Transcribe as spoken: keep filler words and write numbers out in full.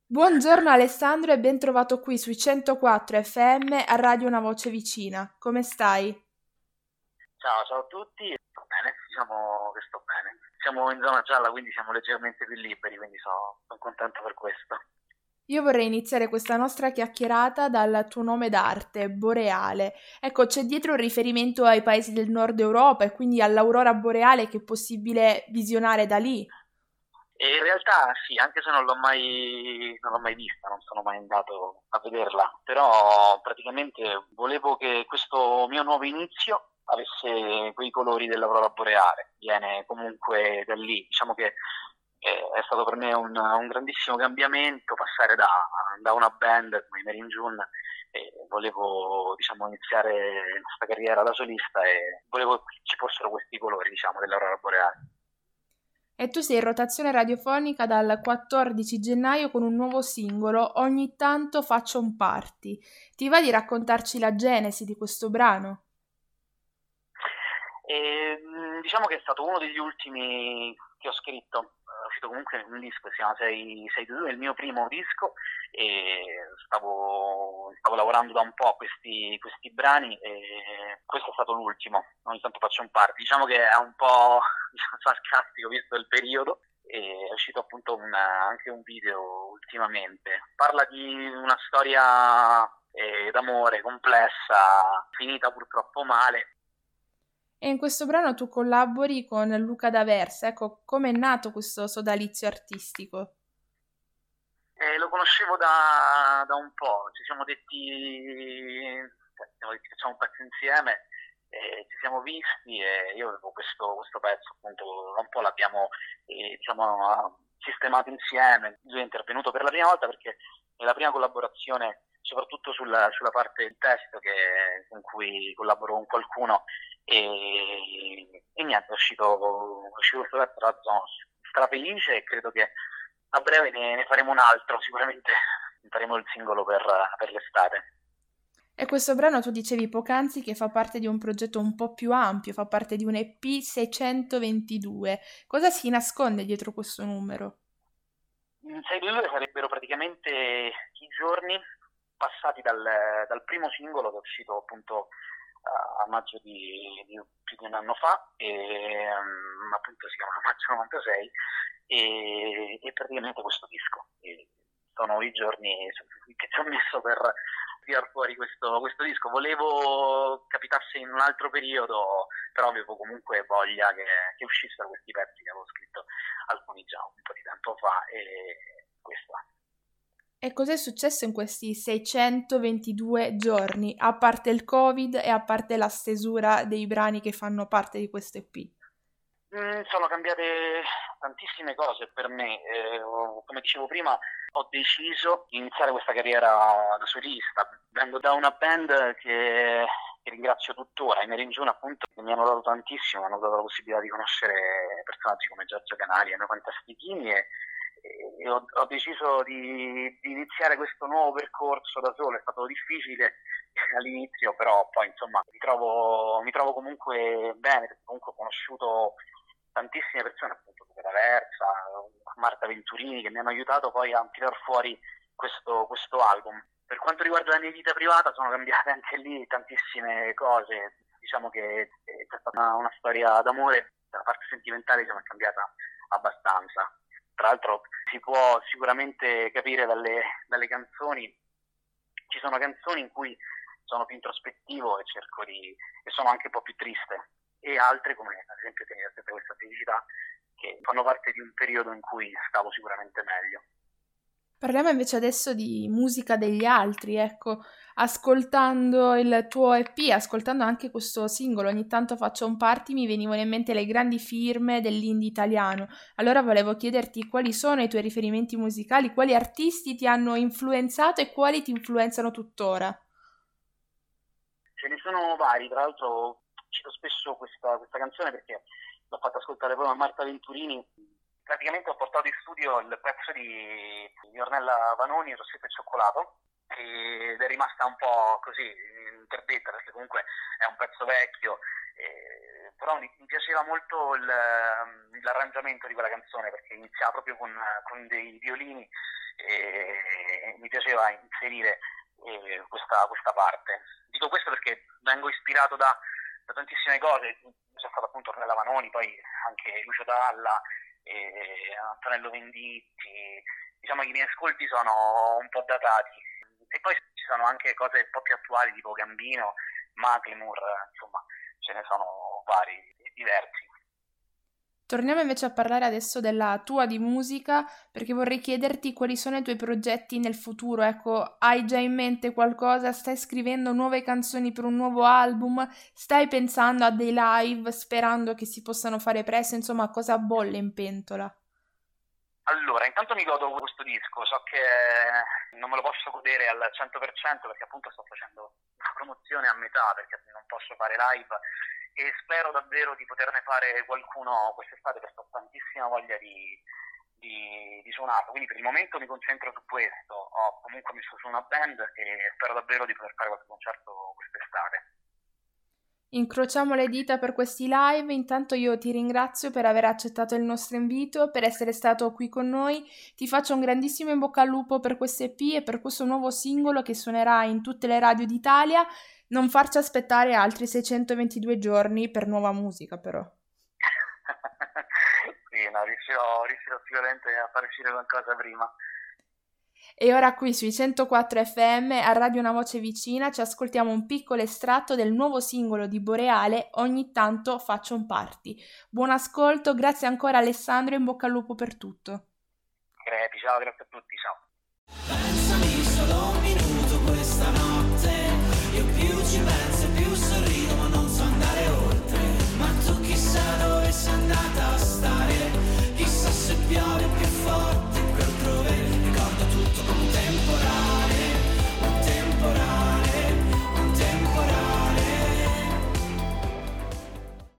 Buongiorno Alessandro e ben trovato qui sui centoquattro F M a Radio Una Voce Vicina. Come stai? Ciao, ciao a tutti. Sto bene, diciamo che sto bene. Siamo in zona gialla, quindi siamo leggermente più liberi, quindi sono, sono contento per questo. Io vorrei iniziare questa nostra chiacchierata dal tuo nome d'arte, Boreale. Ecco, c'è dietro un riferimento ai paesi del nord Europa e quindi all'aurora boreale che è possibile visionare da lì. E in realtà sì, anche se non l'ho mai, non l'ho mai vista, non sono mai andato a vederla, però praticamente volevo che questo mio nuovo inizio avesse quei colori dell'aurora boreale. Viene comunque da lì, diciamo che eh, è stato per me un, un grandissimo cambiamento passare da, da una band come i Mary June e volevo diciamo iniziare questa carriera da solista e volevo che ci fossero questi colori diciamo dell'aurora boreale. E tu sei in rotazione radiofonica dal quattordici gennaio con un nuovo singolo, Ogni tanto faccio un party. Ti va di raccontarci la genesi di questo brano? E, mh, diciamo che è stato uno degli ultimi che ho scritto. È uscito comunque un disco, si chiama sei due due, è il mio primo disco e stavo, stavo lavorando da un po' a questi, questi brani e questo è stato l'ultimo. Ogni tanto faccio un party, diciamo che è un po' diciamo, sarcastico visto il periodo e è uscito appunto un, anche un video ultimamente. Parla di una storia eh, d'amore complessa, finita purtroppo male. E in questo brano tu collabori con Luca D'Aversa. Ecco, come è nato questo sodalizio artistico? Eh, lo conoscevo da, da un po', ci siamo detti, cioè, ci siamo detti che facciamo un pezzo insieme, eh, ci siamo visti e io avevo questo, questo pezzo, appunto, da un po' l'abbiamo eh, diciamo, sistemato insieme. Lui è intervenuto per la prima volta perché è la prima collaborazione, soprattutto sulla, sulla parte del testo che, con cui collaboro con qualcuno e, e niente, è uscito, è uscito questo pezzo, tra l'altro sono strafelice e credo che a breve ne, ne faremo un altro, sicuramente faremo il singolo per, per l'estate. E questo brano tu dicevi poc'anzi che fa parte di un progetto un po' più ampio, fa parte di un E P seicentoventidue. Cosa si nasconde dietro questo numero? In sei due due sarebbero praticamente i giorni passati dal, dal primo singolo che è uscito appunto a maggio di, di più di un anno fa, e, um, appunto si chiama Maggio novantasei, e, e praticamente questo disco. E sono i giorni che ci ho messo per tirar fuori questo, questo disco. Volevo capitasse in un altro periodo, però avevo comunque voglia che, che uscissero questi pezzi che avevo scritto alcuni già un po' di tempo fa e questo. E cos'è successo in questi seicentoventidue giorni, a parte il Covid e a parte la stesura dei brani che fanno parte di questo E P? Mm, sono cambiate tantissime cose per me. Eh, come dicevo prima, ho deciso di iniziare questa carriera da solista. Vengo da una band che, che ringrazio tuttora, i Mary June, appunto, che mi hanno dato tantissimo, mi hanno dato la possibilità di conoscere personaggi come Giorgio Canali e noi Fantastichini e, e ho, ho deciso di, di iniziare questo nuovo percorso da solo. È stato difficile all'inizio, però poi insomma mi trovo, mi trovo comunque bene, perché comunque ho conosciuto tantissime persone, appunto come D'Aversa, Marta Venturini, che mi hanno aiutato poi a tirar fuori questo, questo album. Per quanto riguarda la mia vita privata sono cambiate anche lì tantissime cose, diciamo che eh, c'è stata una, una storia d'amore, la parte sentimentale diciamo, è cambiata abbastanza. Tra l'altro si può sicuramente capire dalle, dalle canzoni, ci sono canzoni in cui sono più introspettivo e cerco di e sono anche un po' più triste, e altre come ad esempio Tenere sempre questa felicità che fanno parte di un periodo in cui stavo sicuramente meglio. Parliamo invece adesso di musica degli altri, ecco, ascoltando il tuo E P, ascoltando anche questo singolo, ogni tanto faccio un party, mi venivano in mente le grandi firme dell'indie italiano. Allora volevo chiederti quali sono i tuoi riferimenti musicali, quali artisti ti hanno influenzato e quali ti influenzano tuttora. Ce ne sono vari, tra l'altro cito spesso questa, questa canzone perché l'ho fatta ascoltare poi a Marta Venturini. Praticamente ho portato in studio il pezzo di, di Ornella Vanoni, Rossetto e Cioccolato, ed è rimasta un po' così interdetta perché comunque è un pezzo vecchio, eh, però mi, mi piaceva molto il, l'arrangiamento di quella canzone perché iniziava proprio con, con dei violini e, piaceva inserire eh, questa, questa parte. Dico questo perché vengo ispirato da, da tantissime cose, c'è stato appunto Ornella Vanoni, poi anche Lucio Dalla, eh, Antonello Venditti, diciamo che i miei ascolti sono un po' datati, e poi ci sono anche cose un po' più attuali tipo Gambino, Macklemore, insomma ce ne sono vari e diversi. Torniamo invece a parlare adesso della tua di musica, perché vorrei chiederti quali sono i tuoi progetti nel futuro. Ecco, hai già in mente qualcosa? Stai scrivendo nuove canzoni per un nuovo album? Stai pensando a dei live sperando che si possano fare presto? Insomma, cosa bolle in pentola? Allora, intanto mi godo questo disco, so che non me lo posso godere al cento per cento perché appunto sto facendo una promozione a metà, perché non posso fare live, e spero davvero di poterne fare qualcuno quest'estate, perché ho tantissima voglia di, di, di suonarlo. Quindi per il momento mi concentro su questo, ho comunque messo su una band e spero davvero di poter fare qualche concerto quest'estate. Incrociamo le dita per questi live. Intanto io ti ringrazio per aver accettato il nostro invito, per essere stato qui con noi. Ti faccio un grandissimo in bocca al lupo per questo E P e per questo nuovo singolo che suonerà in tutte le radio d'Italia. Non farci aspettare altri seicentoventidue giorni per nuova musica, però. Sì, no, riuscirò, riuscirò sicuramente a far uscire qualcosa prima. E ora qui sui centoquattro F M a Radio Una Voce Vicina ci ascoltiamo un piccolo estratto del nuovo singolo di Boreale, Ogni tanto faccio un party. Buon ascolto, grazie ancora Alessandro e in bocca al lupo per tutto. Crepi, ciao, grazie a tutti, ciao.